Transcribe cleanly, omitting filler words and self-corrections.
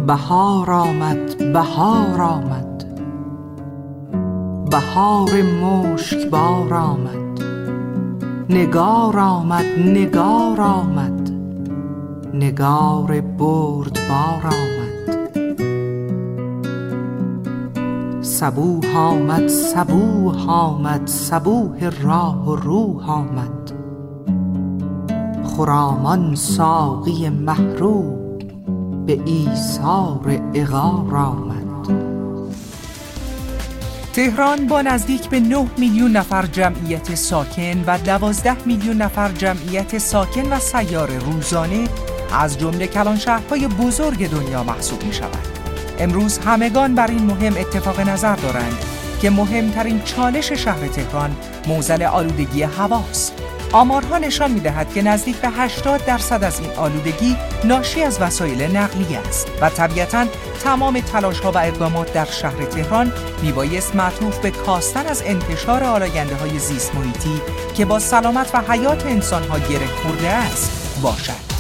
بهار آمد، بهار آمد، بهار مشکبار آمد. نگار آمد، نگار آمد، نگار بردبار آمد. صبوح آمد، صبوح آمد، صبوح راه و روح آمد. خرامان ساقی محروم به ایثار عقار آمد. تهران با نزدیک به 9 میلیون نفر جمعیت ساکن و 12 میلیون نفر جمعیت ساکن و سیار روزانه از جمله کلانشهرهای بزرگ دنیا محسوب می شود. امروز همگان بر این مهم اتفاق نظر دارند که مهمترین چالش شهر تهران معضل آلودگی هواست. آمارها نشان می‌دهد که نزدیک به 80% از این آلودگی ناشی از وسایل نقلیه است و طبیعتاً تمام تلاش‌ها و اقدامات در شهر تهران میبایست معطوف به کاستن از انتشار آلاینده‌های زیست محیطی که با سلامت و حیات انسان‌ها گره خورده است باشد.